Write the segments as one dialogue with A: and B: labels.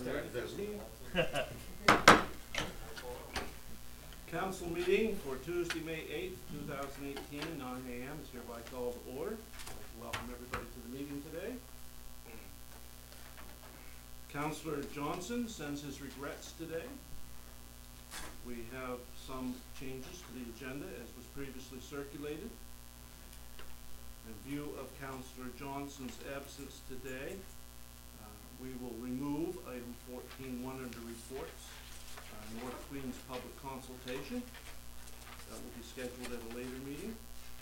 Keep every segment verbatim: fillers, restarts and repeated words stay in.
A: sixteen. Council meeting for Tuesday, May eighth, two thousand eighteen, nine A M is hereby called to order. I'd like to welcome everybody to the meeting today. Councillor Johnson sends his regrets today. We have some changes to the agenda as was previously circulated. In view of Councillor Johnson's absence today, uh, we will remove item fourteen one under reports, uh, North Queens public consultation. That will be scheduled at a later meeting.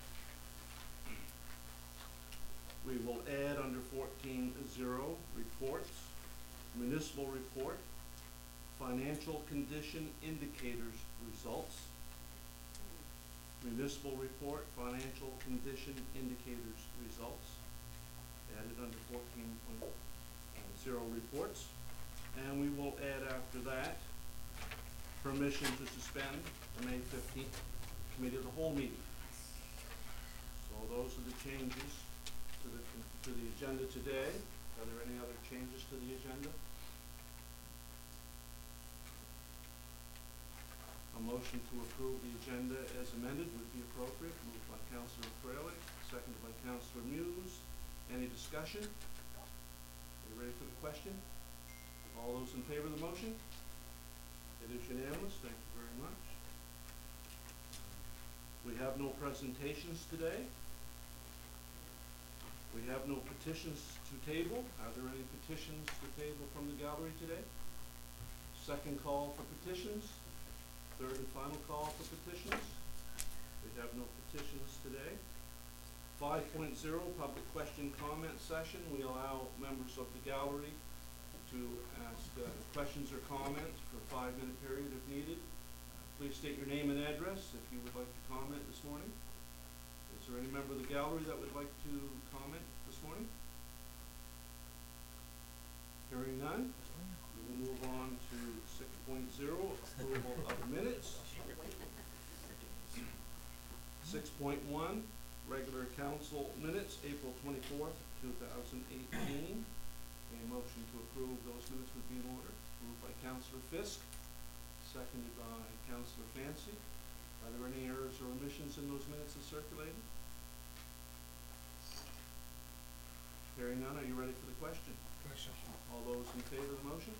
A: We will add under fourteen zero reports, municipal report, financial condition indicators results, municipal report, financial condition indicators results, added under fourteen point zero reports. And we will add after that permission to suspend the May fifteenth committee of the whole meeting. So those are the changes to the, to the agenda today. Are there any other changes to the agenda? A motion to approve the agenda as amended would be appropriate. Moved by Councillor Fraley, seconded by Councillor Muse. Any discussion? Are you ready for the question? All those in favor of the motion? It is unanimous. Thank you very much. We have no presentations today. We have no petitions to table. Are there any petitions to table from the gallery today? Second call for petitions. Third and final call for petitions. We have no petitions today. five point zero, public question comment session. We allow members of the gallery to ask uh, questions or comments for a five minute period if needed. Uh, please state your name and address if you would like to comment this morning. Is there any member of the gallery that would like to comment this morning? Hearing none. We'll move on to six point zero, approval of minutes. six point one, regular council minutes, April twenty-fourth, two thousand eighteen. A motion to approve those minutes would be in order. Moved by Councillor Fisk, seconded by Councillor Fancy. Are there any errors or omissions in those minutes as circulated? Hearing none, are you ready for the question?
B: Question.
A: All those in favor of the motion?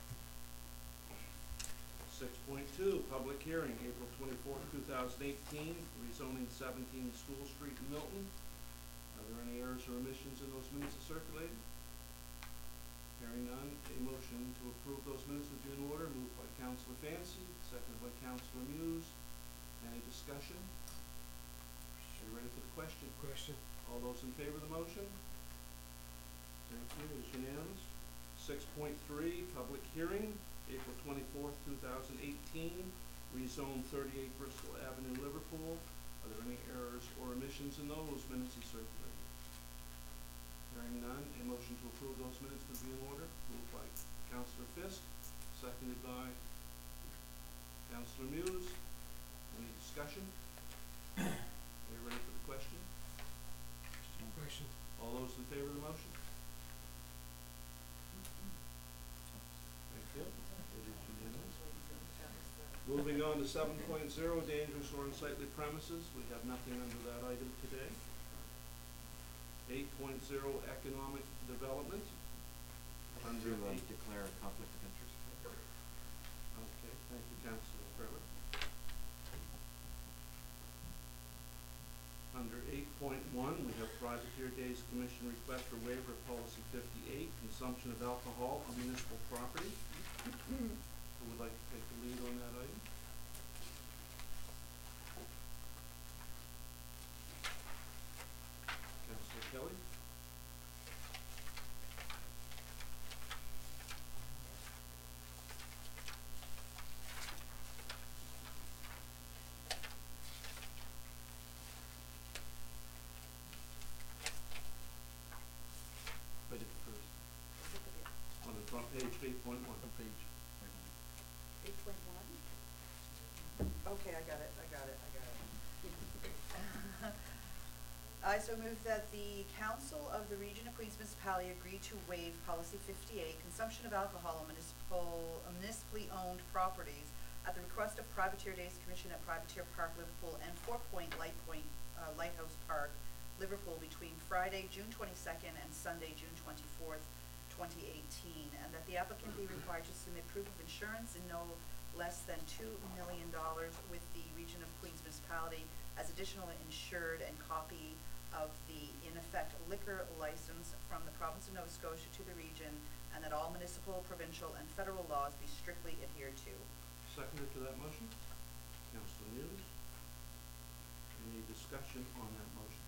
A: six point two, public hearing, April twenty-fourth, two thousand eighteen, rezoning seventeen School Street in Milton. Are there any errors or omissions in those minutes as circulated? Hearing none, a motion to approve those minutes would be in order. Moved by Councillor Fancy, seconded by Councillor Muse. Any discussion? Are you ready for the question?
B: Question.
A: All those in favor of the motion? Thank you, it is unanimous. six point three, public hearing, April twenty-fourth, two thousand eighteen, rezone thirty-eight Bristol Avenue, Liverpool. Are there any errors or omissions in those minutes as circulated? Hearing none, a motion to approve those minutes would be in order. Moved by Councillor Fisk, seconded by Councillor Muse. Any discussion? Are you ready for the question?
B: Question.
A: All those in favor of the motion? Thank you. It is unanimous. Moving on to seven point zero, dangerous or unsightly premises. We have nothing under that item today. eight point zero, economic development. Under
C: to uh,
A: eight.
C: declare a conflict of interest.
A: Okay, thank you, Councillor Fraley. Under eight point one, we have Privateer Days Commission request for waiver of policy fifty-eight, consumption of alcohol on municipal property. Who would like to take the lead on that item? Councillor Kelly? Budget first. On the front page, eight point one.
C: Front page.
D: eight point one? Okay, I got it, I got it, I got it.
C: I so move that the Council of the Region of Queens Municipality agree to waive Policy fifty-eight, consumption of alcohol on municipal, municipally owned properties at the request of Privateer Days Commission at Privateer Park, Liverpool, and Four Point Light Point, uh, Lighthouse Park, Liverpool, between Friday, June twenty-second and Sunday, June twenty-fourth, twenty eighteen, and that the applicant be required to submit proof of insurance in no less than two million dollars with the Region of Queens Municipality as additional insured, and copy of the, in effect, liquor license from the province of Nova Scotia to the region, and that all municipal, provincial, and federal laws be strictly adhered to.
A: Seconder to that motion? Councillor News? Any discussion on that motion?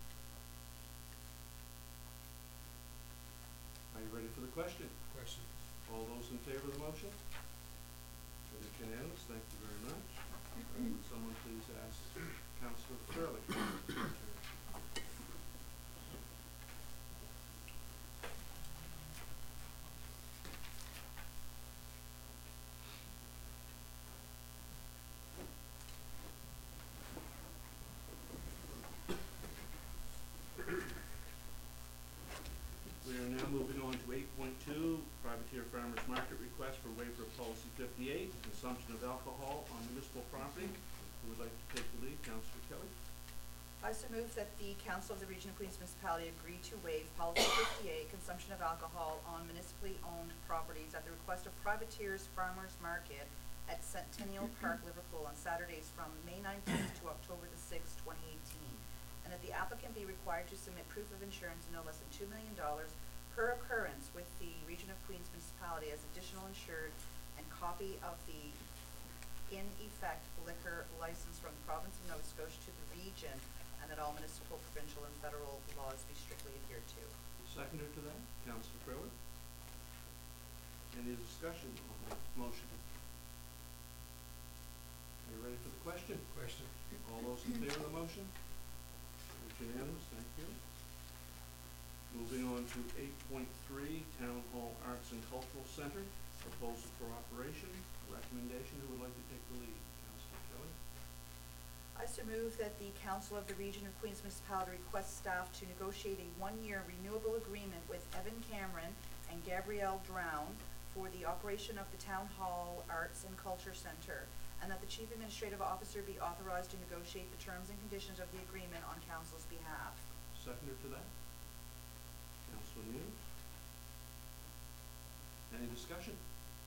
A: Are you ready for the question?
B: Question.
A: All those in favor of the motion? It is unanimous, thank you very much. Uh, would someone please ask Councillor Fairley? We are now moving on to eight point two, Privateer Farmers Market request for waiver of Policy fifty-eight, consumption of alcohol on municipal property. Who would like to take the lead? Councillor Kelly?
C: I so move that the Council of the Region of Queens Municipality agree to waive Policy fifty-eight, consumption of alcohol on municipally owned properties at the request of Privateers Farmers Market at Centennial Park, Liverpool, on Saturdays from May nineteenth to October the sixth, twenty eighteen, and that the applicant be required to submit proof of insurance in no less than two million dollars per occurrence with the Region of Queens Municipality as additional insured, and copy of the in effect liquor license from the province of Nova Scotia to the region, and that all municipal, provincial, and federal laws be strictly adhered to.
A: Seconder to that? Councillor Fairley? Any discussion on that motion? Are you ready for the question?
B: Question.
A: All those in favor of the motion? It is unanimous, thank you. Moving on to eight point three, Town Hall Arts and Cultural Center, proposal for operation, recommendation. Who would like to take the lead? Councillor Kelly?
C: I so move that the Council of the Region of Queens Municipality request staff to negotiate a one-year renewable agreement with Evan Cameron and Gabrielle Drown for the operation of the Town Hall Arts and Culture Center, and that the Chief Administrative Officer be authorized to negotiate the terms and conditions of the agreement on Council's behalf.
A: Seconder to that? Councillor News? Any discussion?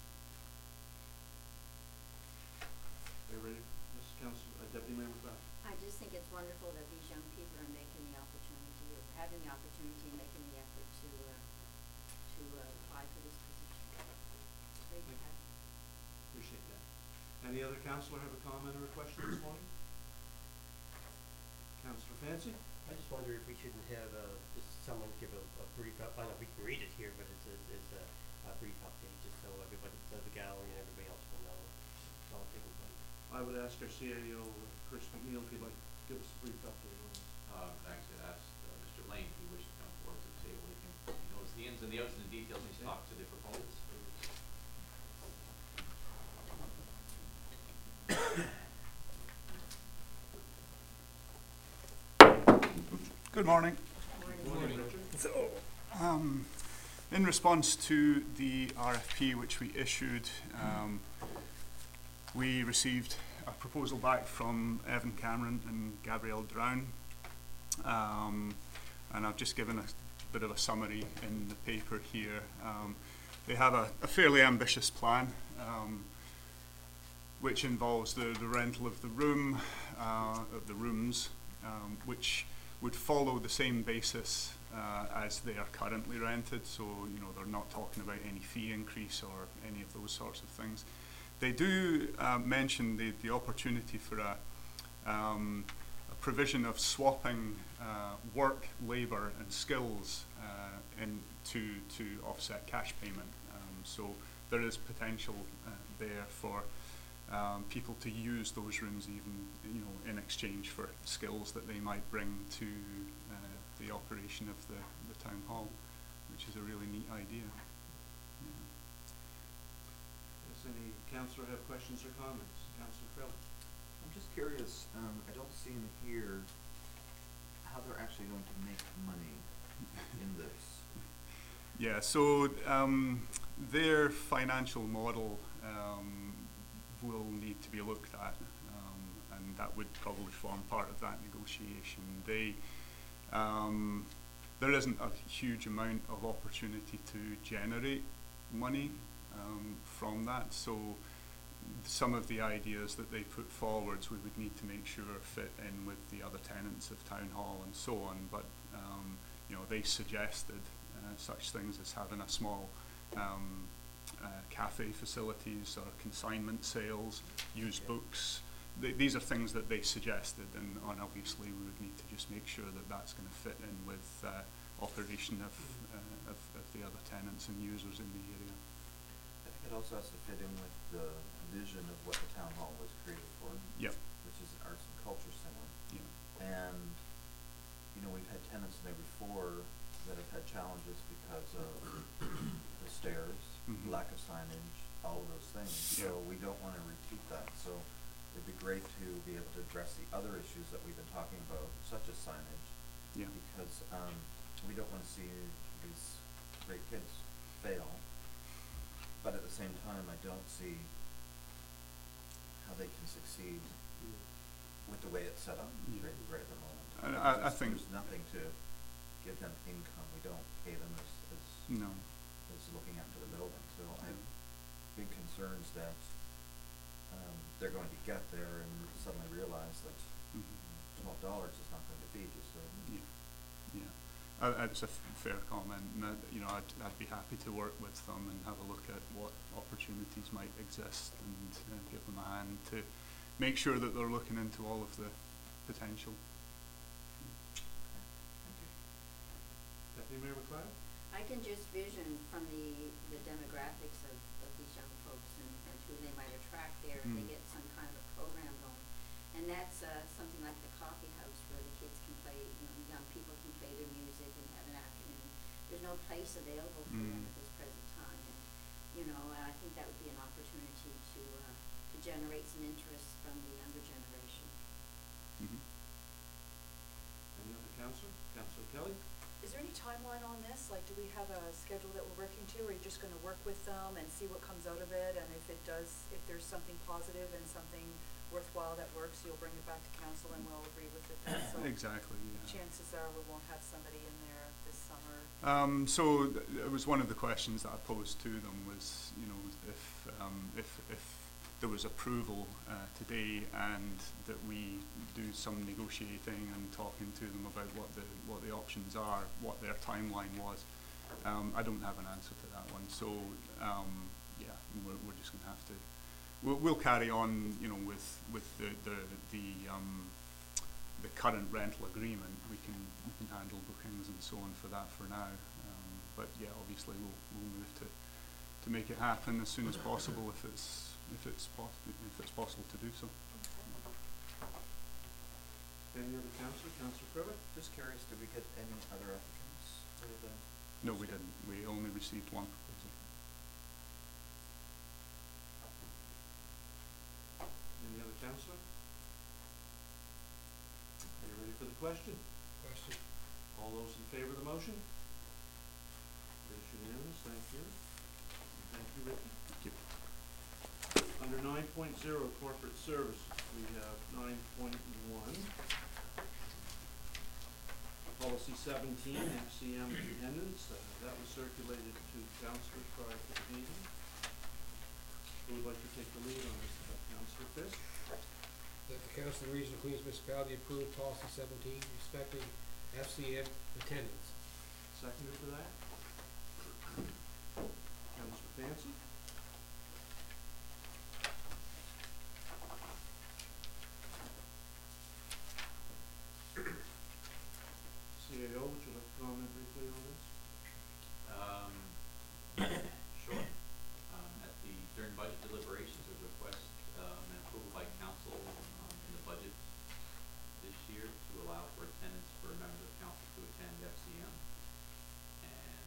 A: Are you ready, Miz Council, uh, Deputy Mayor McLeod?
D: I just think it's wonderful that these young people are making the opportunity, or having the opportunity and making the effort to, uh, to, uh, apply for this position. Great to have.
A: Appreciate that. Any other councillor have a comment or a question this morning? Councillor Fancy?
E: I just wonder if we shouldn't have, uh, just someone give a, a brief up, I know we can read it here, but it's a, it's a, a brief update, just so everybody, so the gallery and everybody else will know it's all taking place.
A: I would ask our C A O, Chris McNeil, if he'd like to give us a brief update on this.
F: Uh, actually, I asked uh, Mister Lane if he wished to come forward to the table. He can, he knows the ins and the outs and the details, he's
A: Okay.
F: talked to the proponents.
G: Good morning.
A: Good morning, Richard.
G: So, um, in response to the R F P which we issued, um, we received a proposal back from Evan Cameron and Gabrielle Drown, um, and I've just given a bit of a summary in the paper here. Um, they have a, a fairly ambitious plan, um, which involves the, the rental of the room, uh, of the rooms, um, which would follow the same basis uh, as they are currently rented. So, you know, they're not talking about any fee increase or any of those sorts of things. They do uh, mention the, the opportunity for a, um, a provision of swapping uh, work, labour and skills uh, in to, to offset cash payment. Um, so there is potential uh, there for Um, people to use those rooms even, you know, in exchange for skills that they might bring to uh, the operation of the, the town hall, which is a really neat idea. Yeah.
A: Does any councillor have questions or comments? Councillor Fairley?
H: I'm just curious, um, I don't see in here how they're actually going to make money in this.
G: Yeah, so um, their financial model um, will need to be looked at, um, and that would probably form part of that negotiation. They, um, there isn't a huge amount of opportunity to generate money um, from that, so some of the ideas that they put forwards we would need to make sure fit in with the other tenants of Town Hall and so on, but um, you know, they suggested uh, such things as having a small um, uh, cafe facilities or consignment sales, used
E: Yeah.
G: books. Th these are things that they suggested, and, and obviously we would need to just make sure that that's going to fit in with uh, operation of, uh, of, of the other tenants and users in the area.
H: I think it also has to fit in with the vision of what the town hall was created for,
G: Yep.
H: which is an arts and culture center.
G: Yeah.
H: And, you know, we've had tenants in there before that have had challenges because of the stairs,
G: Mhm.
H: lack of signage, all of those things.
G: Yeah.
H: So we don't wanna repeat that, so it'd be great to be able to address the other issues that we've been talking about, such as signage.
G: Yeah.
H: Because, um, we don't wanna see these great kids fail, but at the same time, I don't see how they can succeed with the way it's set up
G: Yeah.
H: right, right at the moment.
G: And I- I
H: There's-
G: think-
H: There's nothing to give them income, we don't pay them as, as,
G: No.
H: as looking after the building, so I have big concerns that, um, they're going to get there and suddenly realize that
G: Mhm.
H: twelve dollars is not going to feed you, so.
G: Yeah, yeah. Uh, that's a f fair comment, and uh, you know, I'd, I'd be happy to work with them and have a look at what opportunities might exist and uh, give them a hand to make sure that they're looking into all of the potential.
H: Thank you.
A: Deputy Mayor McLeod?
D: I can just vision from the, the demographics of, of these young folks and, and who they might attract there if they
G: Mm.
D: get some kind of a program going. And that's, uh, something like the coffee house where the kids can play, you know, young people can play their music and have an afternoon. There's no place available for them
G: Mm.
D: at this present time, and, you know, and I think that would be an opportunity to, uh, to generate some interest from the younger generation.
G: Mm-hmm.
A: Any other councillor? Councillor Kelly?
C: Is there any timeline on this? Like, do we have a schedule that we're working to, or are you just gonna work with them and see what comes out of it? And if it does, if there's something positive and something worthwhile that works, you'll bring it back to council and we'll agree with it then, so.
G: Exactly, yeah.
C: Chances are we won't have somebody in there this summer.
G: Um, so th it was one of the questions that I posed to them was, you know, if um, if if there was approval uh, today and that we do some negotiating and talking to them about what the what the options are, what their timeline was. Um, I don't have an answer to that one. So um, yeah, we're we're just gonna have to. We'll, we'll carry on, you know, with with the the the um, the current rental agreement. We can we can handle bookings and so on for that for now. Um, but yeah, obviously we'll we'll move to to make it happen as soon as possible if it's if it's pos if it's possible to do so.
A: Any other councillor? Councillor Privet?
H: Just curious, did we get any other applicants for the?
G: No, we didn't. We only received one proposal.
A: Any other councillor? Are you ready for the question?
B: Question.
A: All those in favour of the motion? It is unanimous, thank you. Thank you, Ricky.
G: Thank you.
A: Under nine point zero, corporate services, we have nine point one. Policy seventeen, F C M attendance, uh, that was circulated to councillors prior to the meeting. Who would like to take the lead on this, uh, Councillor Fisk?
B: That the Council of the Region of Queens Municipality approve policy seventeen respecting F C M attendance.
A: Seconder for that? Councillor Fancy? C A O, would you like to comment briefly on this?
F: Um, sure. Um, at the, during budget deliberations, there was a request, um, and approval by council, um, in the budget this year to allow for attendance for members of council to attend F C M. And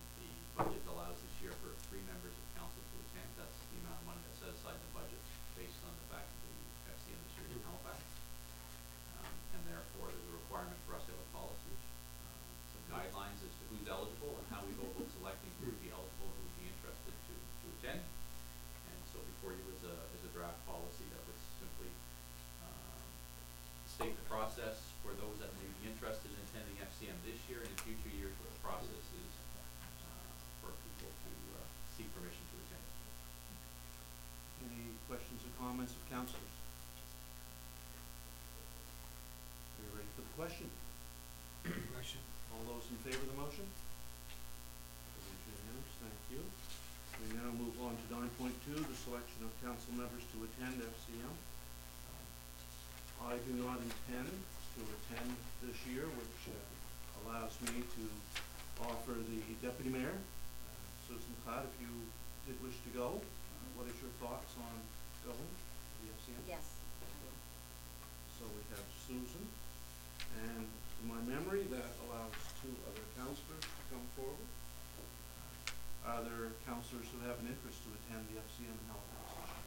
A: question?
B: Question.
A: All those in favor of the motion? It is unanimous, thank you. We now move on to nine point two, the selection of council members to attend F C M. I do not intend to attend this year, which uh, allows me to offer the deputy mayor, uh, Susan Cloud, if you did wish to go. Uh, what is your thoughts on going to the F C M?
D: Yes, I will.
A: So we have Susan, and to my memory, that allows two other councillors to come forward. Are there councillors who have an interest to attend the F C M in Halifax this year?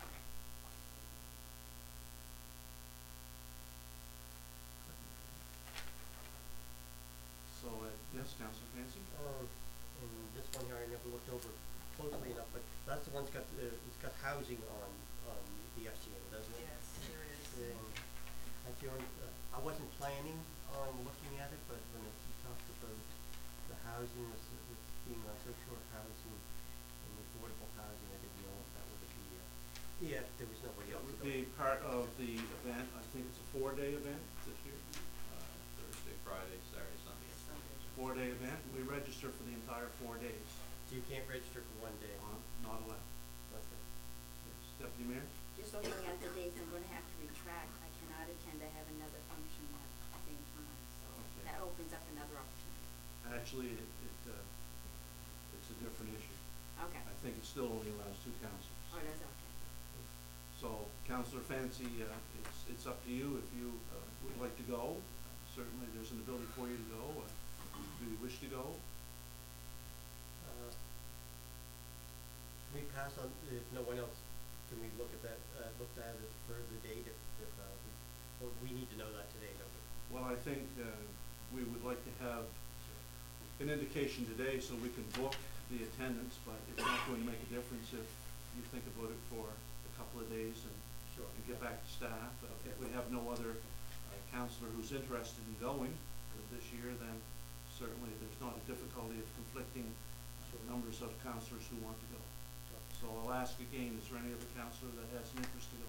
A: So, uh, yes, councillor Fancy?
E: Um, and this one here I never looked over closely enough, but that's the one's got, uh, it's got housing on, on the F C M, doesn't it?
C: Yes, there is.
E: Um, I feel, uh, I wasn't planning on looking at it, but when it, you talked about the housing, the, s- with being on social housing and affordable housing, I didn't know if that would be, uh, yeah, there was nobody
A: It
E: else to
A: would
E: go.
A: be part of the event, I think it's a four-day event this year,
F: Uh, Thursday, Friday, Saturday, Sunday.
D: Sunday.
A: four-day event. We register for the entire four days.
E: So you can't register for one day?
A: Uh, Not allowed.
E: Okay.
A: Yes, Deputy Mayor?
D: Just looking at the dates, I'm gonna have to retract, I cannot attend, I have another function at the same time, so
A: Okay.
D: that opens up another opportunity.
A: Actually, it, it, uh, it's a different issue.
D: Okay,
A: I think it still only allows two councillors.
D: oh, that's okay.
A: So, Councillor Fancy, uh, it's, it's up to you if you, uh, would like to go. Uh, Certainly, there's an ability for you to go. Uh, do you wish to go?
E: Uh, Can we pass on, if no one else, can we look at that, uh, look at it for the date if, if, uh, we, well, we need to know that today, don't we?
A: Well, I think, uh, we would like to have an indication today so we can book the attendance, but it's not going to make a difference if you think about it for a couple of days and
E: Sure.
A: and get back to staff. Uh, If we have no other uh, councillor who's interested in going uh, this year, then certainly there's not a difficulty of conflicting uh, numbers of councillors who want to go.
E: Sure.
A: So I'll ask again, is there any other councillor that has an interest to go?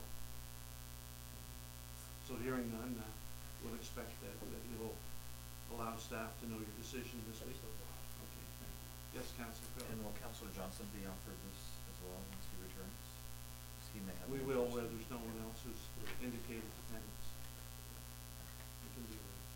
A: So hearing none, uh, we'll expect that, that you'll allow staff to know your decision this week.
E: Absolutely.
A: Okay, thank you. Yes, councillor Fair.
H: And will Councillor Johnson be offered this as well once he returns? 'Cause he may have.
A: We
H: an
A: will,
H: interest.
A: where there's no one else who's indicated attendance. We can do that.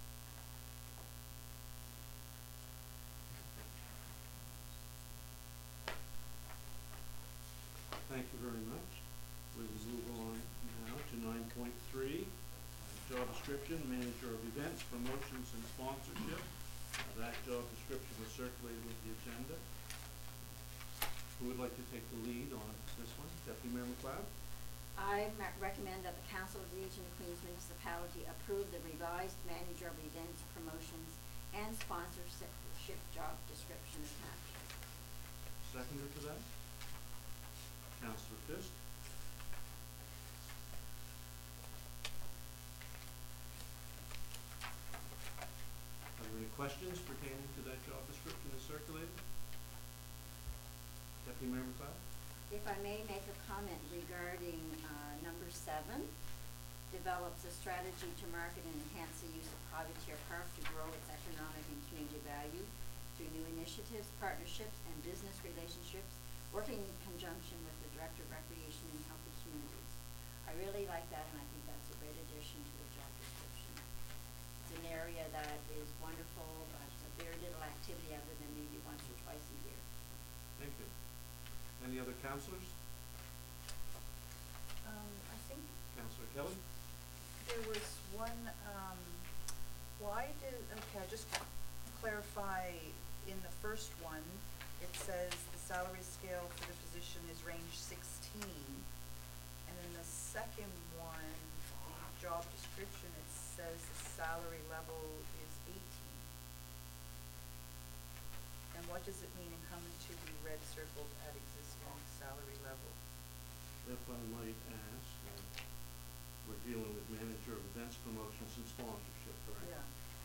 A: Thank you very much. We will move on now to nine point three, job description, manager of events, promotions and sponsorship. Uh, That job description was circulated with the agenda. Who would like to take the lead on this one? Deputy Mayor McLeod?
D: I ma- recommend that the Council of the Region of Queens Municipality approve the revised manager of events, promotions, and sponsorship job description attached.
A: Seconder to that? Councillor Fisk? Are there any questions pertaining to that job description as circulated? Deputy Mayor McLeod?
D: If I may make a comment regarding, uh, number seven, develops a strategy to market and enhance the use of Privateer Park to grow its economic and community value through new initiatives, partnerships, and business relationships, working in conjunction with the Director of Recreation and Healthy Communities. I really like that, and I think that's a great addition to the job description. It's an area that is wonderful, but very little activity other than maybe once or twice a year.
A: Thank you. Any other councillors?
C: Um, I think
A: Councillor Kelly?
C: there was one, um, why did, okay, I'll just clarify, in the first one, it says the salary scale for the position is range sixteen. And in the second one, the job description, it says the salary level is eighteen. And what does it mean incumbent to be red circled at existing salary level?
A: If I might ask, uh, we're dealing with manager of events, promotions, and sponsorship, correct?
C: Yeah.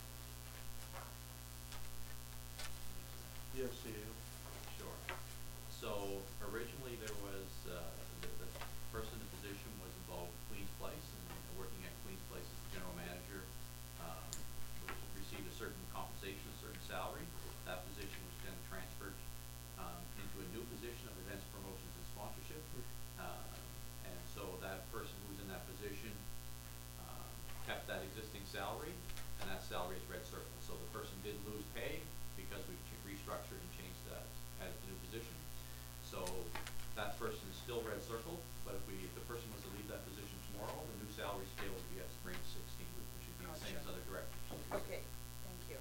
A: Yes, Ian.
F: Sure. So originally there was, uh, the, the person in the position was involved with Queen's Place and working at Queen's Place as the general manager, um, circled, but if we, if the person was to leave that position tomorrow, the new salary scale would be at range sixteen, which would be the same as
C: Gotcha.
F: other directors.
C: Okay, thank you.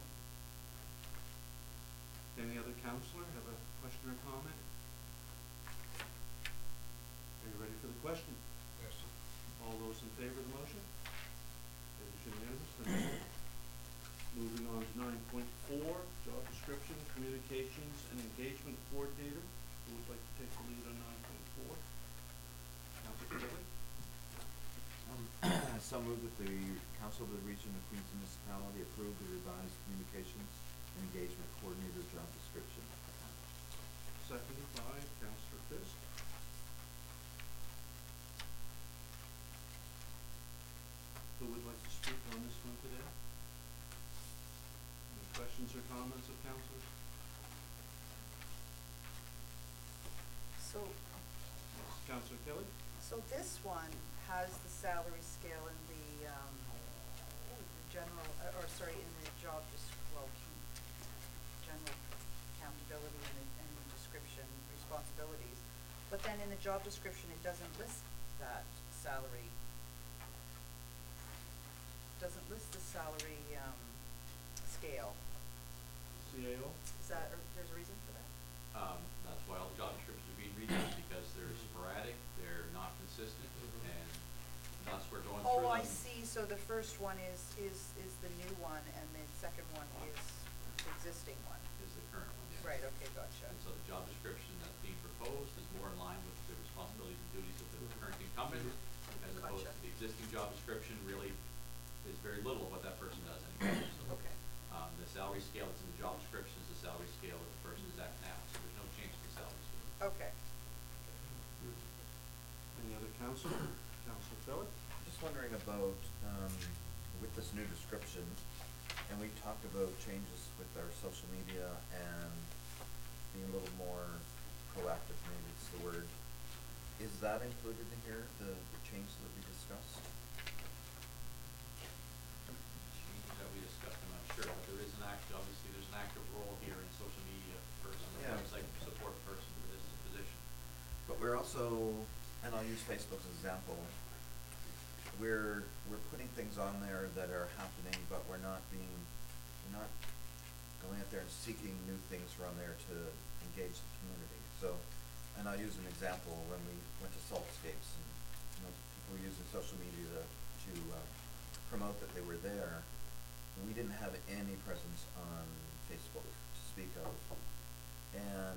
A: Any other counselor have a question or comment? Are you ready for the question?
B: Question.
A: All those in favor of the motion? It is unanimous. Thank you. Moving on to nine point four, job description, communications and engagement coordinator. Who would like to take the lead on nine point four? Councilor Kelly?
H: Um, so move that the Council of the Region of Queens Municipality approve the revised communications and engagement coordinator job description.
A: Seconded by Councilor Fisk. Who would like to speak on this one today? Any questions or comments of councilors?
C: So,
A: Councilor Kelly?
C: so this one has the salary scale in the, um, oh, the general, uh, or sorry, in the job desc- well, general accountability and, the- and the description, responsibilities. But then in the job description, it doesn't list that salary. Doesn't list the salary, um, scale.
A: C A O?
C: Is that, or there's a reason for that?
F: Um, that's why all the job descriptions are being redone, because they're sporadic, they're not consistent,
B: Mhm.
F: and thus we're going through them.
C: Oh, I see, so the first one is, is, is the new one, and the second one is the existing one.
F: Is the current one, yes.
C: Right, okay, gotcha.
F: And so the job description that's being proposed is more in line with the responsibilities and duties of the current incumbent, as opposed
C: Gotcha.
F: to the existing job description really is very little of what that person does anymore. So,
C: Okay.
F: um, the salary scale that's in the job description is the salary scale that the person is at now, so there's no change to the salary scale.
C: Okay.
A: Any other counselor? Councilor Kelly?
H: Just wondering about, um, with this new description, and we talked about changes with our social media and being a little more proactive, maybe it's the word. Is that included in here, the, the changes that we discussed?
F: Change that we discussed, I'm not sure, but there is an act, obviously, there's an active role here in social media person,
H: Yeah.
F: website support person for this position.
H: But we're also, and I'll use Facebook as an example, we're, we're putting things on there that are happening, but we're not being, we're not going out there and seeking new things from there to engage the community. So, and I'll use an example, when we went to Saltscapes and, you know, people were using social media to, to, uh, promote that they were there, we didn't have any presence on Facebook to speak of. And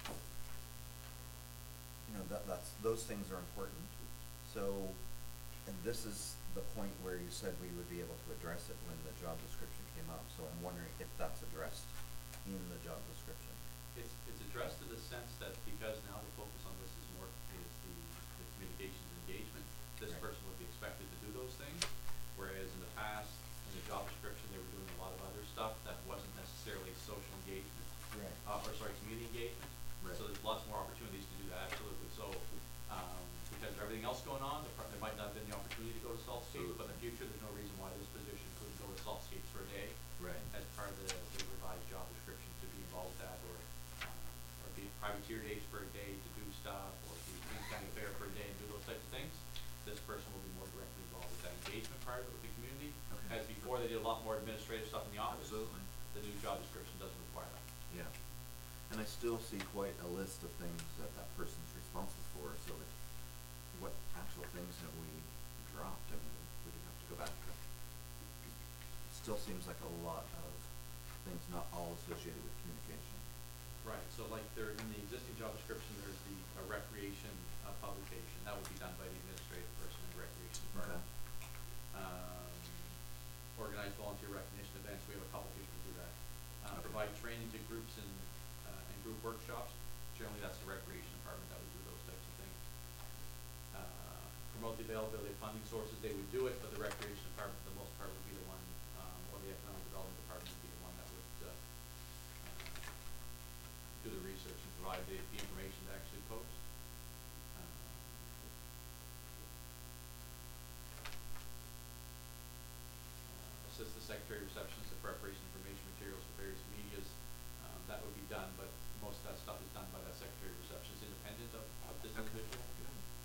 H: you know, that, that's, those things are important. So, and this is the point where you said we would be able to address it when the job description came up, so I'm wondering if that's addressed in the job description.
F: It's, it's addressed in the sense that because now the focus on this is more, is the, the communications engagement, this
H: Right.
F: person would be expected to do those things, whereas in the past, in the job description, they were doing a lot of other stuff that wasn't necessarily social engagement.
H: Right.
F: Uh, or sorry, community engagement.
H: Right.
F: So there's lots more opportunities to do that, absolutely. So, um, because of everything else going on, there, pro- there might not have been the opportunity to go to Saltscapes, but in the future, there's no reason why this position couldn't go to Saltscapes for a day.
H: Right.
F: As part of the, the revised job description to be involved with that, or, um, or be privateer days for a day to do stuff, or be Queens County Fair for a day and do those types of things. This person will be more directly involved with that engagement part of it with the community.
H: Okay.
F: As before, they did a lot more administrative stuff in the office.
H: Absolutely.
F: The new job description doesn't require that.
H: Yeah. And I still see quite a list of things that that person's responsible for, so that, what actual things have we dropped? I mean, we would have to go back. It still seems like a lot of things, not all associated with communication.
F: Right, so like there, in the existing job description, there's the, uh, recreation, uh, publication, that would be done by the administrative person in the recreation department. Um, organize volunteer recognition events, we have a couple people who do that. Uh,
H: Okay.
F: provide training to groups and, uh, and group workshops, generally that's the recreation department that would do those types of things. Uh, promote the availability of funding sources, they would do it, but the recreation department, for the most part, would be the one, um, or the economic development department would be the one that would, uh, uh, do the research and provide the, the information to actually post. Uh, assist the secretary receptionist in preparation of information materials for various medias. Um, that would be done, but most of that stuff is done by that secretary receptionist independent of, of this
H: Okay.
F: individual.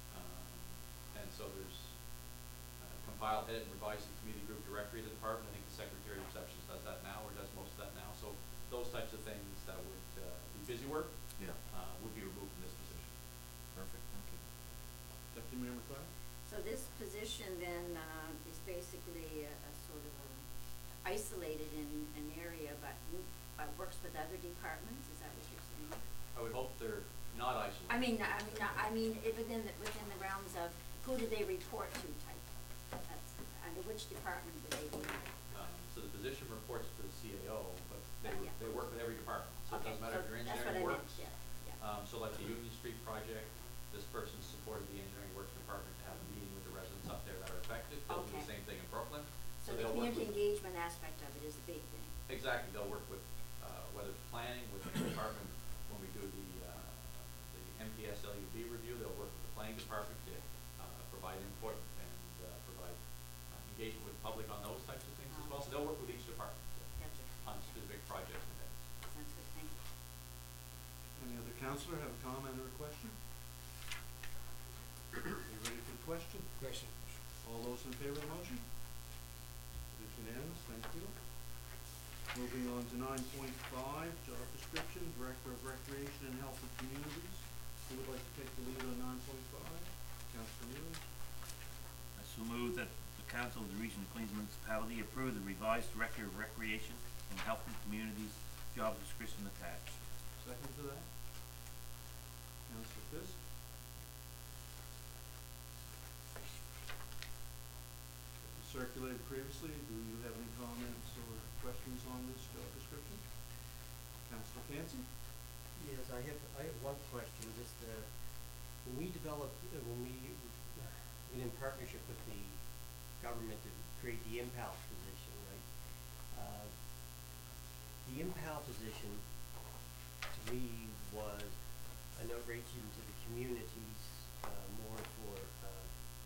F: edit and revise the community group directory of the department. I think the Secretary of Receptions does that now, or does most of that now. So those types of things that would uh, be busy work
H: Yeah,
F: uh, would be removed from this position.
H: perfect, thank you.
A: Deputy Mayor McLeod?
D: So this position then, uh, is basically a, a sort of a isolated in an area, but, but works with other departments, is that what you're saying?
F: I would hope they're not isolated.
D: I mean, I mean, I mean, it within the, within the realms of who do they report to type, that's, under which department would they be?
F: Um, so the position reports to the C A O, but they,
D: Uh, yeah.
F: they work with every department. So it
D: Okay,
F: doesn't matter
D: so
F: if you're
D: that's what
F: engineering
D: I meant,
F: works.
D: yeah, yeah.
F: Um, so like the Union Street project, this person supported the engineering works department to have a meeting with the residents up there that are affected. They'll do the
D: Okay.
F: same thing in Brooklyn.
D: So the
F: they'll work
D: community
F: with-
D: engagement aspect of it is the big thing.
F: Exactly, they'll work with, uh, whether it's planning, with the department, when we do the, uh, the M P S L U B review, they'll work with the planning department to, uh, provide input and, uh, provide uh, engagement with the public on those types of things as well. So they'll work with each department uh,
D: Gotcha.
F: on specific projects and events.
D: Sounds good, thank you.
A: Any other counselor have a comment or a question? Are you ready for the question?
B: Question.
A: All those in favor of the motion? It is unanimous, thank you. Moving on to nine point five, job description, Director of Recreation and Health and Communities. Who would like to take the lead on nine point five? Councilor Neely?
I: I so move that the Council of the Region of Queens Municipality approve the revised Director of Recreation and Health and Communities job description attached.
A: Second to that? Councilor Fisk? Circulated previously, do you have any comments or questions on this job description? Councilor Cancy?
E: Yes, I have, I have one question, just, uh, when we developed, uh, when we, uh, in partnership with the government to create the IMPAL position, right? Uh, the IMPAL position, to me, was an outreach into the communities, uh, more for, uh,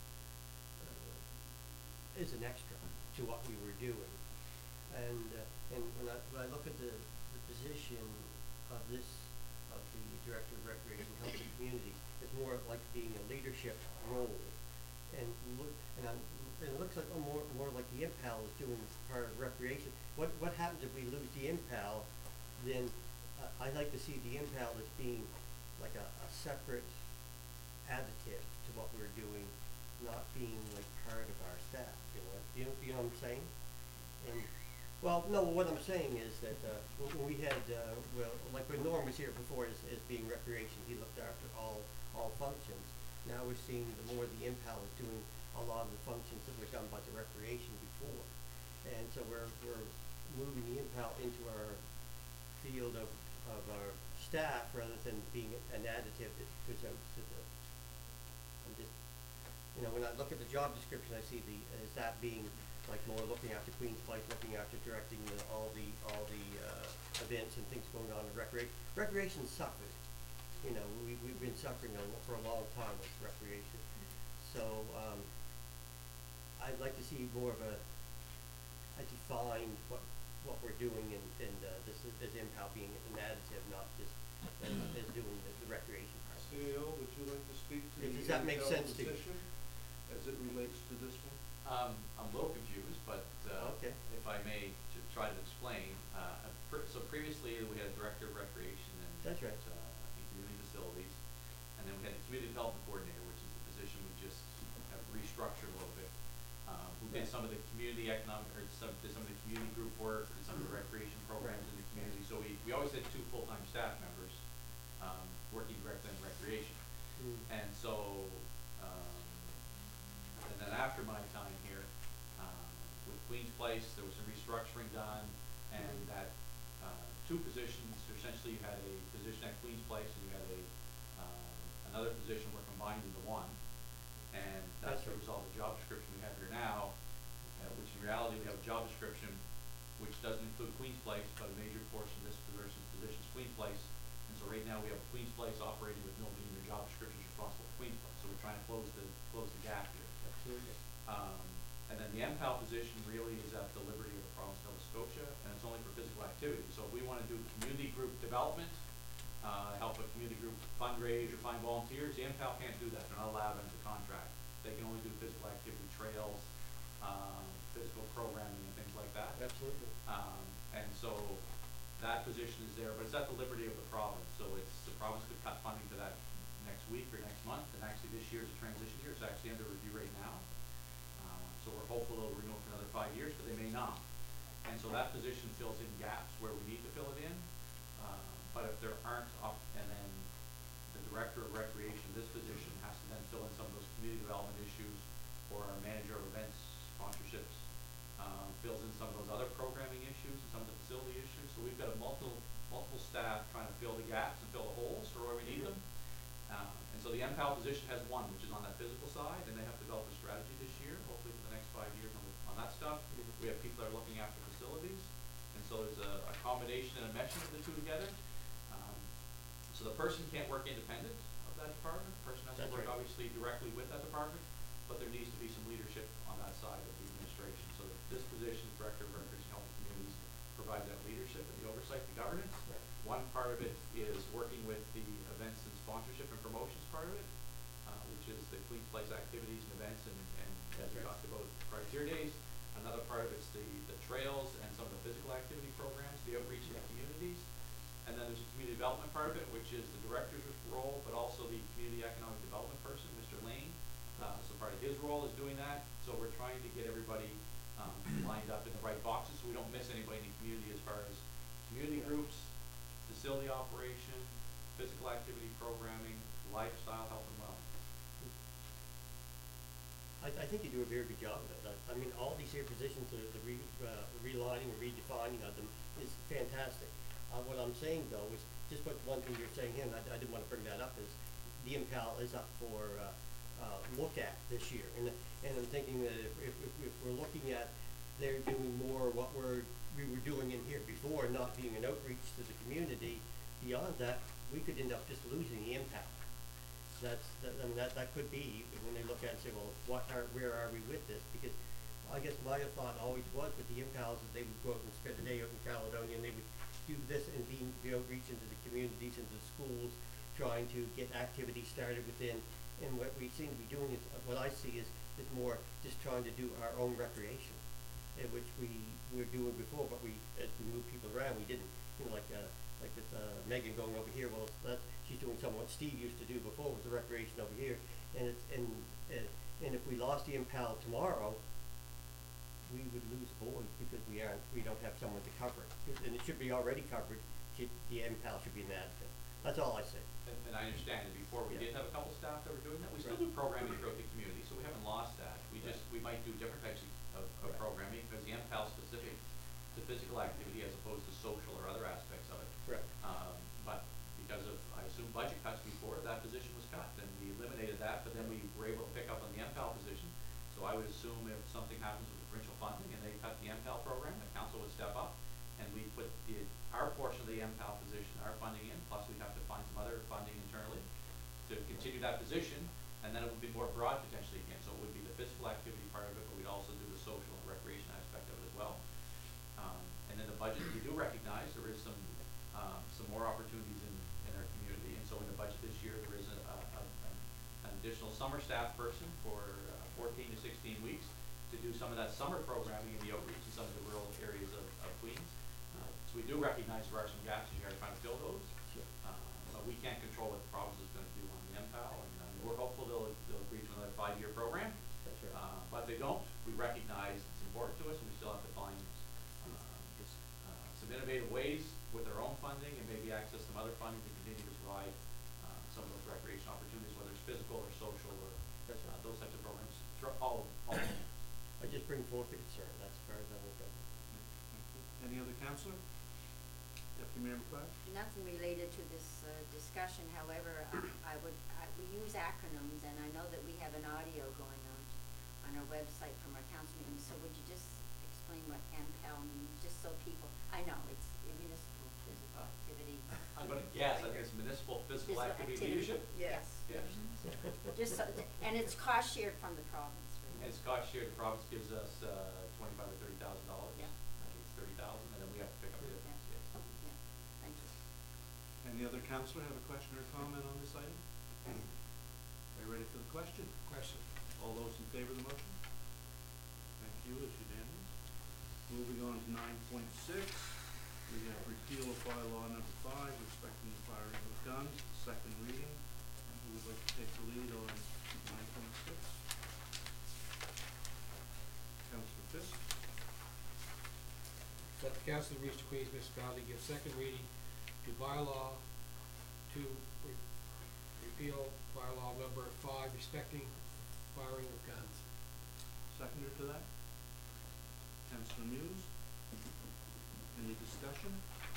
E: uh, as an extra to what we were doing. And, uh, and when I, when I look at the, the position of this, of the Director of Recreation, Health and Community, it's more like being a leadership role. And look, and I'm, and it looks like, oh, more, more like the IMPAL is doing part of recreation. What, what happens if we lose the IMPAL? Then, uh, I like to see the IMPAL as being like a, a separate additive to what we're doing, not being like part of our staff, you know, you know, you know what I'm saying? And, well, no, what I'm saying is that, uh, when, when we had, uh, well, like when Norm was here before as, as being recreation, he looked after all, all functions. Now we're seeing the more the IMPAL is doing a lot of the functions that were done by the recreation before. And so we're, we're moving the IMPAL into our field of, of our staff rather than being an additive that goes out to the, I'm just, you know, when I look at the job description, I see the, as that being like more looking after Queen's Place, looking after directing the, all the, all the, uh, events and things going on in recreation. Recreation suffered, you know, we, we've been suffering a, for a long time with recreation. So, um, I'd like to see more of a, I define what, what we're doing and, and, uh, this is, this IMPAL being an additive, not just, as, as doing the, the recreation part.
A: C A O, would you like to speak to the
E: Does that make
A: Intel
E: sense to you?
A: position as it relates to this one?
F: Um, I'm a little confused, but, uh,
E: Okay.
F: if I may, to try to explain, uh, pr- so previously we had a Director of Recreation and,
E: That's right.
F: uh, and Community Facilities, and then we had a Community Development Coordinator, which is the position we just have restructured a little bit, um, who did
E: Right.
F: some of the community economic, or some, did some of the community group work, did some of the recreation programs in the community, so we, we always had two full-time staff members, um, working directly in recreation.
E: Mm.
F: And so, um, and then after my time here, um, with Queen's Place, there was some restructuring done, and
E: Mhm.
F: that, uh, two positions, essentially you had a position at Queen's Place, and you had a, um, another position were combined into one, and that's
E: That's
F: the
E: right.
F: result of the job description we have here now, uh, which in reality, we have a job description which doesn't include Queen's Place, but a major portion of this person's position is Queen's Place. And so right now, we have Queen's Place operating with nobody in their job description is responsible for Queen's Place, so we're trying to close the, close the gap here.
E: Absolutely.
F: Um, and then the MPAL position really is at the liberty of the province of Nova Scotia, and it's only for physical activity. So if we wanna do community group development, uh, help a community group fundraise or find volunteers, the MPAL can't do that, they're not allowed under contract. They can only do physical activity trails, um, physical programming and things like that.
B: Absolutely.
F: Um, and so that position is there, but it's at the liberty of the province, so it's, the province could cut funding to that next week or next month, and actually this year is a transition year, it's actually under review right now. Uh, so we're hopeful they'll renew it for another five years, but they may not. And so that position fills in gaps where we need to fill it in, uh, but if there aren't, up, and then the director of recreation, this position has to then fill in some of those community development issues, or our manager of events, sponsorships, um, fills in some of those other programming issues and some of the facility issues. So we've got a multiple, multiple staff trying to fill the gaps and fill the holes for where we need them. Um, and so the M PAL position has one, which is on that physical side, and they have to develop a strategy this year, hopefully for the next five years on, the, on that stuff. We have people that are looking after facilities, and so there's a, a combination and a meshing of the two together. Um, so the person can't work independent of that department. The person has
E: That's
F: to work
E: right.
F: obviously directly with that department, but there needs to be some leadership on that side of the administration. So this position, Director of Recreation Health and Communities, provides that leadership and the oversight and governance.
E: Right.
F: One part of it is working with the events and sponsorship and promotions part of it, uh, which is the Clean Place activities and events, and, and as we
E: That's right.
F: talked about prior to your days. Another part of it's the, the trails and some of the physical activity programs, the outreach in the communities. And then there's a community development part of it, which is the director's role, but also the community economic development person, Mister Lane. Uh, so part of his role is doing that. So we're trying to get everybody um, lined up in the right boxes so we don't miss anybody in the community as far as community groups, facility operation, physical activity programming, lifestyle, health and wellness.
E: I, I think you do a very good job of it. I, I mean, all these here positions, the, the re, uh, relining and redefining of them is fantastic. Uh, what I'm saying though is, just what one thing you're saying here, and I, I didn't want to bring that up, is the M PAL is up for, uh, uh, look at this year. And, and I'm thinking that if, if, if if we're looking at, they're doing more what we're, we were doing in here before, not being an outreach to the community, beyond that, we could end up just losing the M PAL. That's, that, I mean, that, that could be, when they look at it and say, well, what are, where are we with this? Because I guess my thought always was with the M PALs is they would go out and spend a day out in Caledonia, and they would do this and be, be outreach into the communities, into the schools, trying to get activities started within. And what we seem to be doing is, uh, what I see is, is more just trying to do our own recreation, uh, which we were doing before, but we, as we moved people around, we didn't, you know, like, uh, like with, uh, Megan going over here, well, that, she's doing some of what Steve used to do before with the recreation over here. And it's, and, uh, and if we lost the M PAL tomorrow, we would lose boys because we aren't, we don't have someone to cover it. And it should be already covered, should, the M PAL should be an advocate. That's all I say.
F: And, and I understand that before we
E: Yeah.
F: did have a couple staff that were doing that. We still
E: Right.
F: do programming throughout the community, so we haven't lost that. We
E: Right.
F: just, we might do different types of, of, of
E: Right.
F: programming because the M PAL is specific to physical activity as opposed to social or other aspects of it.
E: Right.
F: Um, but because of, I assume, budget cuts before, that position was cut, and we eliminated that, but then we were able to pick up on the M PAL position. So I would assume if something happens with the provincial funding and they cut the M PAL program, the council would step up, and we put the, our portion of the M PAL position, our funding in, plus we'd have to find some other funding internally to continue that position, and then it would be more broad potentially again. So it would be the physical activity part of it, but we'd also do the social and recreation aspect of it as well. Um, and then the budget, we do recognize there is some, um, some more opportunities in, in our community, and so in the budget this year, there is a, a, a, an additional summer staff person for uh, fourteen to sixteen weeks to do some of that summer programming in the outreach in some of the rural areas of, of Queens. Uh, so we do recognize there are some gaps and we are trying to fill those.
E: Sure.
F: Uh, but we can't control what the province is gonna do on the M PAL, and um, we're hopeful they'll, they'll agree to another five-year program.
E: That's right.
F: Uh, but if they don't, we recognize it's important to us, and we still have to find, uh, uh, some innovative ways with our own funding and maybe access some other funding to continue to provide, uh, some of those recreation opportunities, whether it's physical or social or,
E: That's
F: uh,
E: right.
F: those types of programs, thro- all, all.
E: I just bring forth the concern, that's as far as I will go.
A: Any other councillor? Deputy Mayor McLeod?
D: Nothing related to this uh, discussion, however, uh, I would, I, we use acronyms, and I know that we have an audio going on on our website from our council meetings, so would you just explain what M PAL means, just so people, I know, it's municipal physical activity.
F: I'm gonna guess, I think it's municipal physical
D: Physical
F: activity
D: activity.
F: leadership.
C: Yes.
F: Yes.
D: Just so, and it's cost shared from the province,
F: And
D: right?
F: it's cost shared, the province gives us, uh, twenty-five or thirty thousand dollars.
D: Yeah.
F: I think it's thirty thousand, and then we have to pick up the
D: Yeah.
F: difference, yes.
D: Yeah, thank you.
A: Any other councillor have a question or comment on this item? Are you ready for the question?
B: Question.
A: All those in favor of the motion? Thank you. you, it's unanimous. Moving on to nine point six, we have repeal of bylaw number five, respecting the firing of guns, second reading. Who would like to take the lead on nine point six? Councillor Fisk?
B: That the council of the Region of Queens Municipality give second reading to bylaw to re- repeal bylaw number five respecting firing of guns.
A: Seconder to that? Councillor Muse? Any discussion?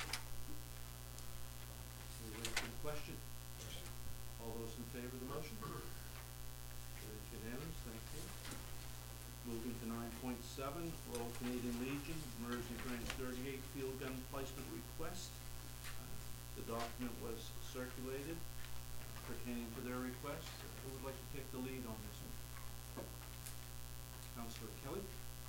A: We're ready for the question. All those in favor of the motion? It's unanimous, thank you. Moving to nine point seven, Royal Canadian Legion, Mersey Branch thirty-eight field gun placement request. Uh, The document was circulated pertaining to their request. Who would like to take the lead on this one? Councillor Kelly?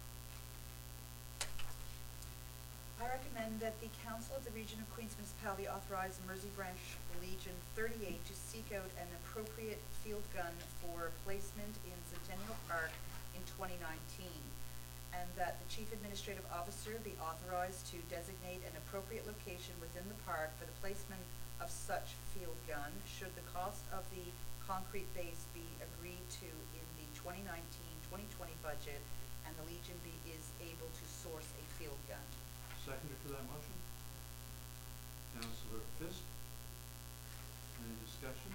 C: I recommend that the Council of the Region of Queens Municipality authorize Mersey Branch Legion thirty-eight to seek out an appropriate field gun for placement in Centennial Park in twenty nineteen, and that the Chief Administrative Officer be authorized to designate an appropriate location within the park for the placement of such field gun, should the cost of the concrete base be agreed to in the twenty nineteen twenty twenty budget, and the Legion be is able to source a field gun.
A: Seconder to that motion? Councillor Fisk? Any discussion?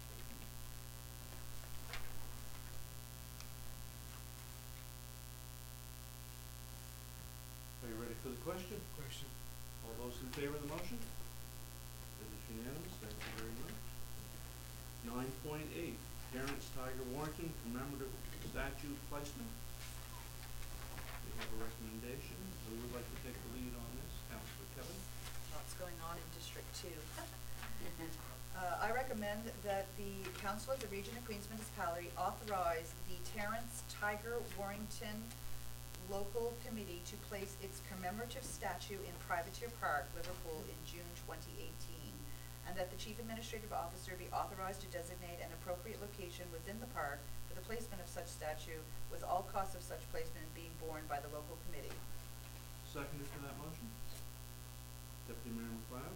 A: Are you ready for the question?
B: Question.
A: All those in favor of the motion? It is unanimous, thank you very much. Nine point eight, Terrence Tiger Warrington commemorative statue placement. We have a recommendation. Who would like to take the lead on this? Councillor Kelly?
C: Lots going on in District Two. Uh, I recommend that the Council of the Region of Queens Municipality authorize the Terrence Tiger Warrington Local Committee to place its commemorative statue in Privateer Park, Liverpool, in June twenty eighteen, and that the Chief Administrative Officer be authorized to designate an appropriate location within the park for the placement of such statue, with all costs of such placement being borne by the local committee.
A: Seconder to that motion? Deputy Mayor McLeod?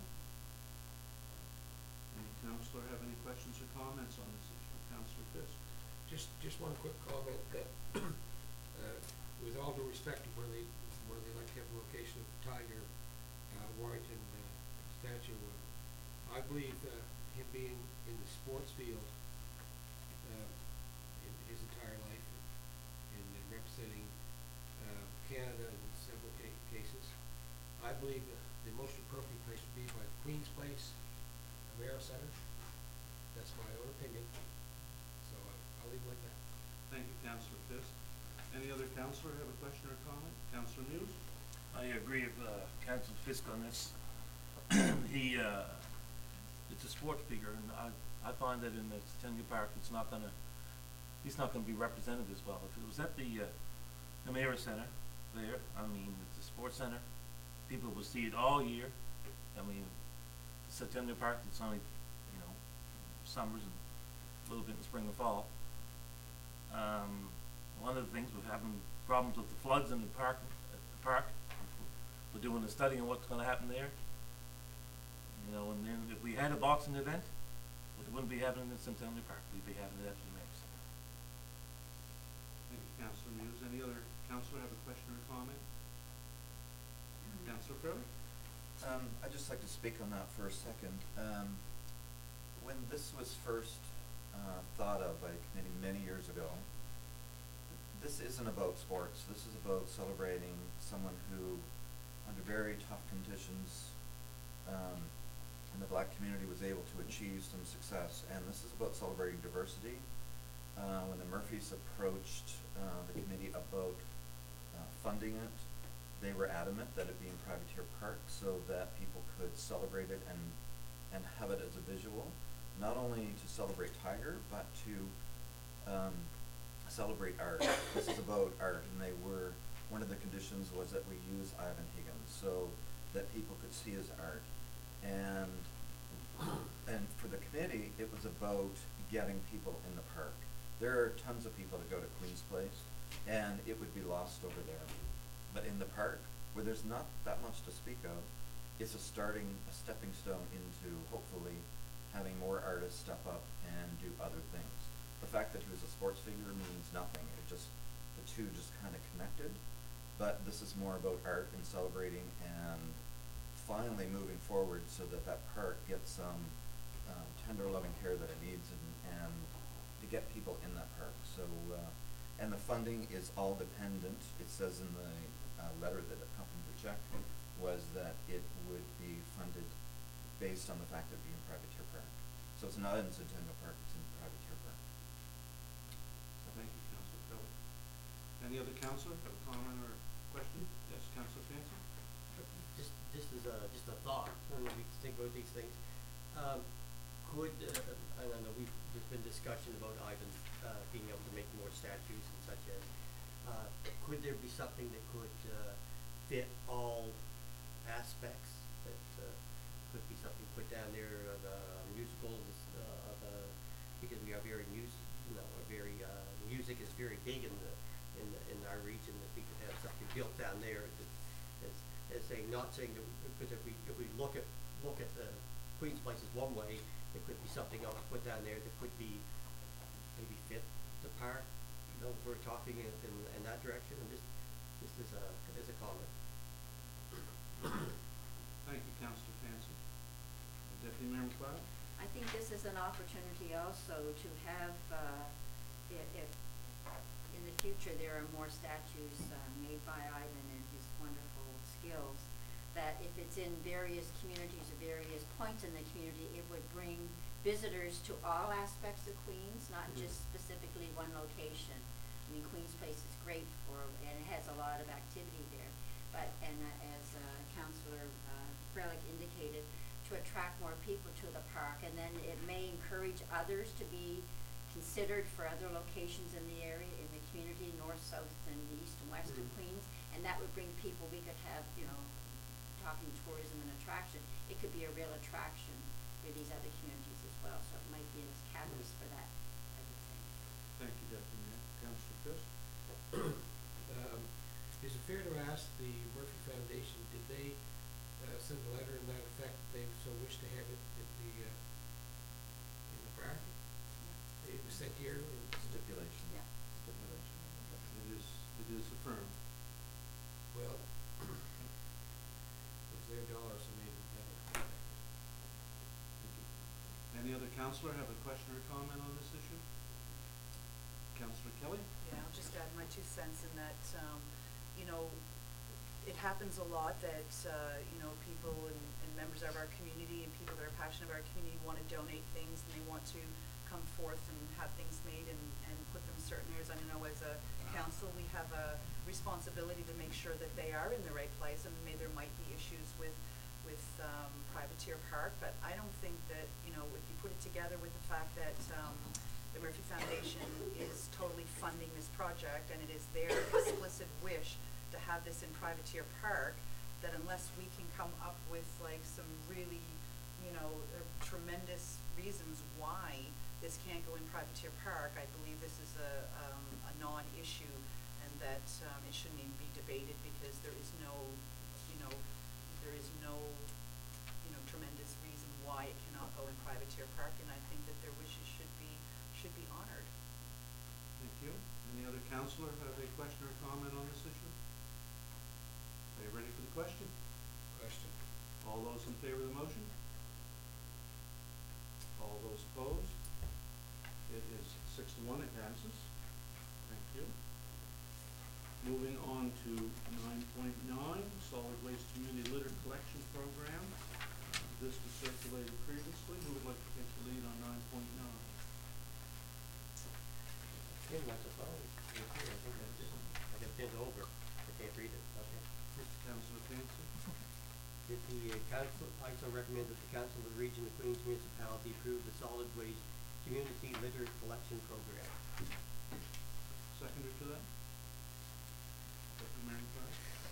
A: Any councillor have any questions or comments on this issue? Councillor Fisk?
B: Just, just one quick comment that, uh, with all due respect to where they, where they like to have the location of the Tiger, uh, Warrington, uh, statue, uh, I believe, uh, him being in the sports field, uh, in his entire life, and uh, representing, uh, Canada in several ca- cases, I believe that the most appropriate place would be by the Queen's Place, Amera Center. That's my own opinion, so I, I'll leave it like that.
A: Thank you, Councillor Fisk. Any other councillor have a question or comment? Councillor Muse?
I: I agree with, uh, Council Fisk on this. He, uh, it's a sports figure, and I, I find that in the Centennial Park, it's not gonna, he's not gonna be represented as well. If it was at the, uh, Amera Center there, I mean, it's a sports center, people will see it all year. I mean, Centennial Park, it's only, you know, summers and a little bit in spring and fall. Um, one of the things, we're having problems with the floods in the park, at the park. We're doing a study on what's gonna happen there. You know, and then if we had a boxing event, we wouldn't be having it in Centennial Park, we'd be having it at the Amera Center.
A: Thank you, Councillor Muse. Any other councillor have a question or comment? Councillor Fairley?
H: Um, I'd just like to speak on that for a second. Um, when this was first, uh, thought of by a committee many years ago, this isn't about sports. This is about celebrating someone who, under very tough conditions, um, in the black community was able to achieve some success, and this is about celebrating diversity. Uh, when the Murphys approached, uh, the committee about, uh, funding it, they were adamant that it be in Privateer Park so that people could celebrate it and, and have it as a visual, not only to celebrate Tiger, but to, um, celebrate art. This is about art, and they were, one of the conditions was that we use Ivan Higgins so that people could see his art. And, and for the committee, it was about getting people in the park. There are tons of people that go to Queen's Place, and it would be lost over there. But in the park, where there's not that much to speak of, it's a starting, a stepping stone into hopefully having more artists step up and do other things. The fact that he was a sports figure means nothing. It just, the two just kind of connected. But this is more about art and celebrating and finally moving forward so that that park gets some um, tender loving care that it needs, and, and to get people in that park. So, uh, and the funding is all dependent. It says in the uh, letter that accompanied the check was that it would be funded based on the fact that it being privateer park. So it's not in Centennial Park, it's in privateer park.
A: Thank you, Councillor Kelly. Any other councillor have a comment or question? Yes, Councillor Fancy?
E: Just, just as a, just a thought, when we think about these things, um, could, uh, I don't know, we've, there's been discussion about Ivan, uh, being able to make more statues and such as, uh, could there be something that could, uh, fit all aspects, that, uh, could be something put down there of, uh, musicals, uh, of, uh, because we are very mus- you know, a very, uh, music is very big in the, in the, in our region, that we could have something built down there that, that's, as saying, not saying that, because if we, if we look at, look at the Queen's Place is one way, there could be something else put down there that could be, maybe fit the park, you know, if we're talking in, in, in that direction, and just, just as a, as a comment.
A: Thank you, Councillor Fancy. Deputy Mayor McLeod?
D: I think this is an opportunity also to have, uh, if, if in the future there are more statues uh, made by Ivan and his wonderful skills, that if it's in various communities or various points in the community, it would bring visitors to all aspects of Queens, not
E: Mm-hmm.
D: just specifically one location. I mean, Queens Place is great for, and it has a lot of activity there, but, and uh, as uh, Councillor uh, Freilich indicated, to attract more people to the park, and then it may encourage others to be considered for other locations in the area, in the community, north, south, and east and west
E: Mm-hmm.
D: of Queens, and that would bring people. We could have, you know, talking tourism and attraction, it could be a real attraction for these other communities as well, so it might be a catalyst for that type of thing.
A: Thank you, Deputy Mayor. Councillor Fisk?
B: Um, is it fair to ask the Murphy Foundation, did they, uh, send a letter in that effect, they so wish to have it at the, uh, in the park? It was sent here, and
H: Stipulation.
D: Yeah.
H: Stipulation.
A: It is, it is affirmed.
B: well, it was their dollar, so maybe that was correct.
A: Any other councillor have a question or comment on this issue? Councillor Kelly?
C: Yeah, I'll just add my two cents in that, um, you know, it happens a lot that, uh, you know, people and, and members of our community and people that are passionate about our community want to donate things, and they want to come forth and have things made and, and put them in certain areas. I know as a council, we have a responsibility to make sure that they are in the right place, and maybe there might be issues with, with, um, Privateer Park, but I don't think that, you know, if you put it together with the fact that, um, the Murphy Foundation is totally funding this project, and it is their explicit wish to have this in Privateer Park, that unless we can come up with like some really, you know, uh, tremendous reasons why this can't go in Privateer Park, I believe this is a, um, a non-issue, and that, um, it shouldn't even be debated, because there is no, you know, there is no, you know, tremendous reason why it cannot go in Privateer Park, and I think that their wishes should be, should be honored.
A: Thank you. Any other councillor have a question or comment on this issue? Are you ready for the question?
B: Question.
A: All those in favor of the motion? All those opposed? It is six to one, it passes. Thank you. Moving on to nine point nine, solid waste community litter collection program. This was circulated previously. Who would like to take the lead on nine point nine?
E: Tim, that's a phone. I think that's it. I got pinned over. I can't read it. Okay.
A: Councillor Fancy?
E: Did the uh, council, I also recommend that the council of the region of Queens Municipality approve the solid waste community litter collection program.
A: Seconder to that? Deputy Mayor McLeod?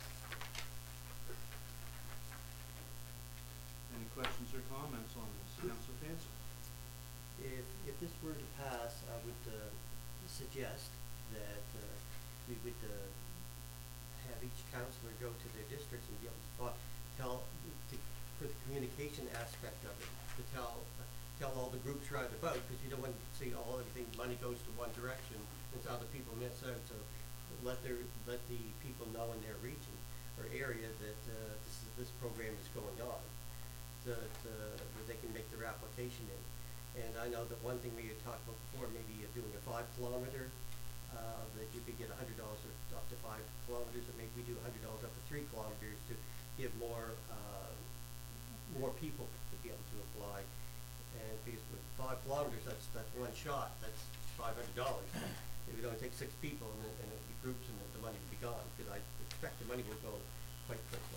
A: Any questions or comments on this? Councillor Fancy?
E: If, if this were to pass, I would, uh, suggest that, uh, we would, uh, have each counselor go to their districts and be able to talk, tell, to, for the communication aspect of it, to tell, uh, tell all the groups right about, because you don't want to see all, everything, money goes to one direction, and so other people miss out, so let their, let the people know in their region or area that, uh, this is, this program is going on, that, uh, that they can make their application in. And I know that one thing we had talked about before, maybe uh, doing a five kilometer, uh, that you could get a hundred dollars up to five kilometers, or maybe we do a hundred dollars up to three kilometers to give more, uh, more people to be able to apply. And because with five kilometers, that's, that's one shot, that's five hundred dollars. If it only takes six people and, it- and it'll be groups and the, the money will be gone, because I expect the money will go quite quickly.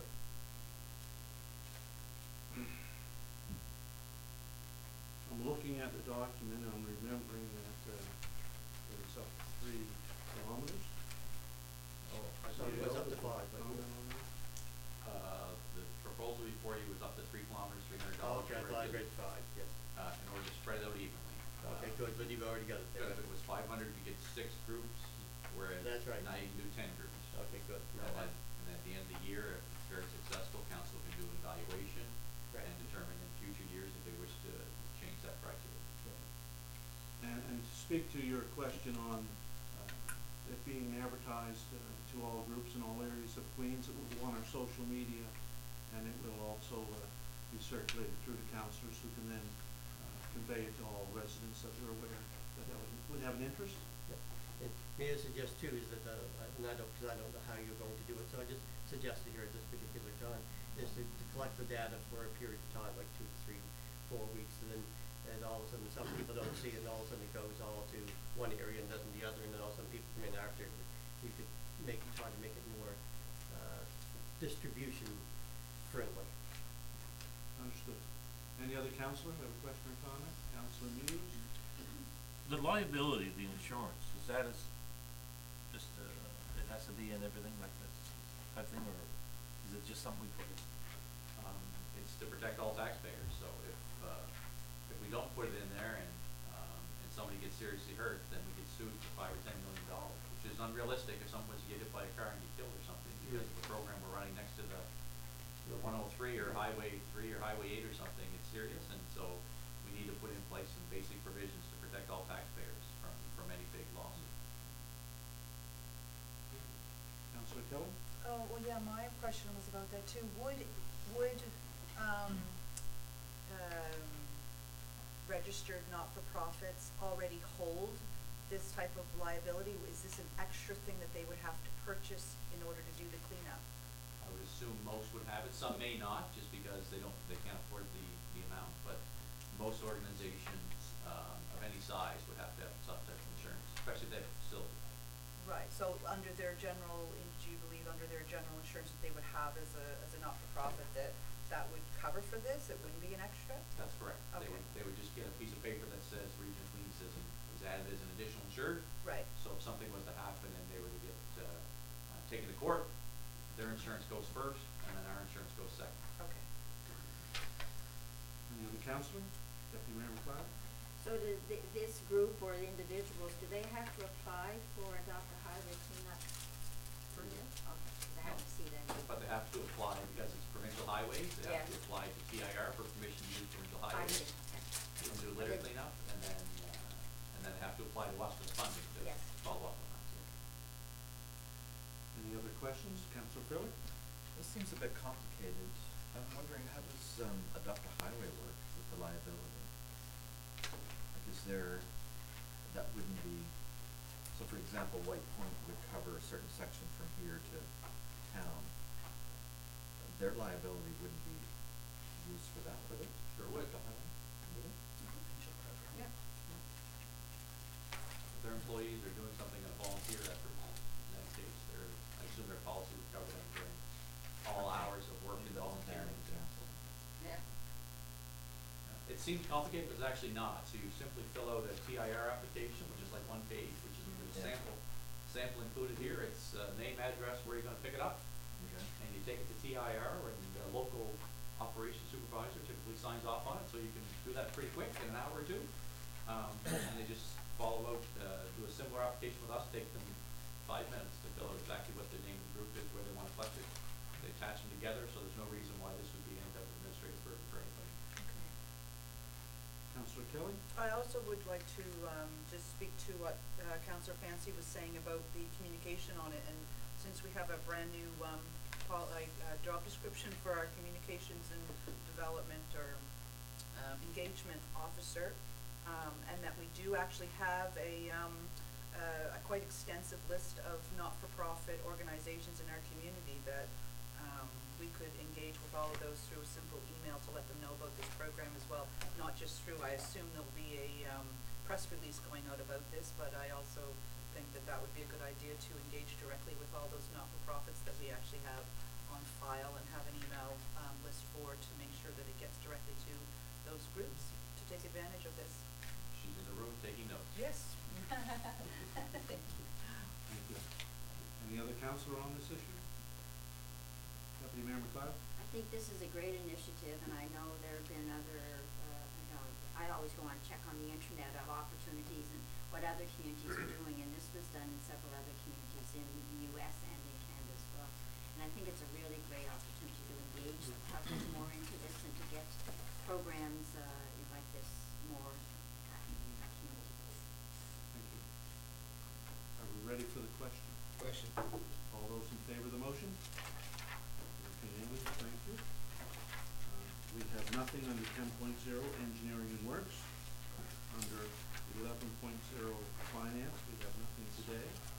A: I'm looking at the document, and I'm remembering that, uh, it was up to three kilometers.
E: Oh, I thought it was up to five, but.
A: Comment on that?
F: Uh, the proposal before you was up to three kilometers, three hundred dollars.
E: Okay, I thought I read five, yes.
F: Uh, in order to spread it out evenly.
E: Okay,
F: Uh,
E: good, but you've already got it there.
F: But if it was five hundred, you get six groups, whereas
E: That's right.
F: now you can do ten groups.
E: Okay, good. No,
F: And
E: I-
F: then, and at the end of the year, if it's very successful, council can do an evaluation
E: Right.
F: and determine in future years if they wish to change that criteria.
A: And, and to speak to your question on, uh, it being advertised, uh, to all groups in all areas of Queens, it will go on our social media, and it will also, uh, be circulated through the councillors, who can then, uh, convey it to all residents that they're aware that they would, would have an interest.
E: Yeah. And may I suggest too is that, uh, I- and I don't, because I don't know how you're going to do it, so I just suggested here at this particular time, is to, to collect the data for a period of time, like two, three, four weeks, and then, and all of a sudden, some people don't see it, and all of a sudden it goes all to one area and doesn't the other, and then all of a sudden people come in after. You could make, try to make it more, uh, distribution friendly.
A: Understood. Any other councillor have a question or comment? Councillor Muse?
I: The liability, the insurance, is that as, just, uh, it has to be in everything like this type thing, or is it just something we put in?
F: Um, it's to protect all taxpayers, so if, uh, if we don't put it in there and, um, and somebody gets seriously hurt, then we get sued for five or ten million dollars, which is unrealistic if someone was to get hit by a car and get killed or something, because of the program we're running next to the, the one oh three or Highway three or Highway eight or something, it's serious, and so we need to put in place some basic provisions to protect all taxpayers from, from any big losses.
A: Councillor Kelly?
C: Oh, well, yeah, my question was about that too. Would, would, um, um, registered not-for-profits already hold this type of liability? Is this an extra thing that they would have to purchase in order to do the cleanup?
F: I would assume most would have it, some may not, just because they don't, they can't afford the, the amount, but most organizations, um, of any size would have to have some type of insurance, especially if they have a facility.
C: Right, so under their general, in- do you believe under their general insurance that they would have as a, as a not-for-profit, that that would cover for this? It wouldn't be an extra?
F: That's correct. They
C: Okay.
F: would, they would just get a piece of paper that says Region of Queens is, is added as an additional insured,
C: Right.
F: so if something was to happen and they were to get, uh, uh, taken to court, their insurance goes first, and then our insurance goes second.
C: Okay.
A: Any other councillor? Deputy Mayor McLeod?
D: So do th- this group or the individuals, do they have to apply for Adopt a Highway cleanup permit? Okay, 'cause I haven't seen that.
F: But they have to apply, because it's provincial highways, they have to
D: Yes.
F: apply to T I R for permission to use provincial
D: I
F: highways.
D: did, okay.
F: And do litter cleanup, and then, uh, and then they have to apply to us for the funding to
D: Yes.
F: follow up on that, so.
A: Any other questions? Councillor Philip?
H: This seems a bit complicated. I'm wondering, how does, um, Adopt a Highway work with the liability? Like, is there, that wouldn't be, so for example, White Point would cover a certain section from here to town. Their liability wouldn't be used for that, would it?
F: Sure would.
H: Would it?
D: Yeah.
F: If their employees are doing something in a volunteer effort, in that case, their, I assume their policy would cover them during all hours of work and
H: Maybe that's a bad
F: volunteering.
H: example.
D: Yeah.
F: It seems complicated, but it's actually not. So you simply fill out a T I R application, which is like one page, which is a
H: Yeah.
F: sample, sample included here. It's uh, name, address, where you're gonna pick it up,
H: Okay.
F: and you take it to T I R, and the local operations supervisor typically signs off on it, so you can do that pretty quick, in an hour or two. Um, and they just follow out, uh, do a similar application with us, take them five minutes to
C: also would like to, um, just speak to what, uh, Councillor Fancy was saying about the communication on it, and since we have a brand new, um, pol- like, uh, job description for our communications and development or, um, engagement officer, um, and that we do actually have a, um, uh, a quite extensive list of not-for-profit organizations in our community that, um, we could engage with all of those through a simple email to let them know about this program as well. Not just through, I assume there'll be a, um, press release going out about this, but I also think that that would be a good idea to engage directly with all those not-for-profits that we actually have on file and have an email, um, list for to make sure that it gets directly to those groups to take advantage of this.
F: She's in the room taking notes.
C: Yes.
A: Thank you. Any other counselor on this issue? Deputy Mayor McLeod?
D: I think this is a great initiative, and I know there have been other, uh, you know, I always go on, check on the internet of opportunities and what other communities are doing, and this was done in several other communities in the U S and in Canada as well. And I think it's a really great opportunity to engage the public more into this and to get programs, uh, like this more happening in our communities.
A: Thank you. Are we ready for the question?
B: Question.
A: All those in favor of the motion? Unanimous, thank you. Uh, we have nothing under ten point zero, engineering and works. Under eleven point zero, finance, we have nothing today.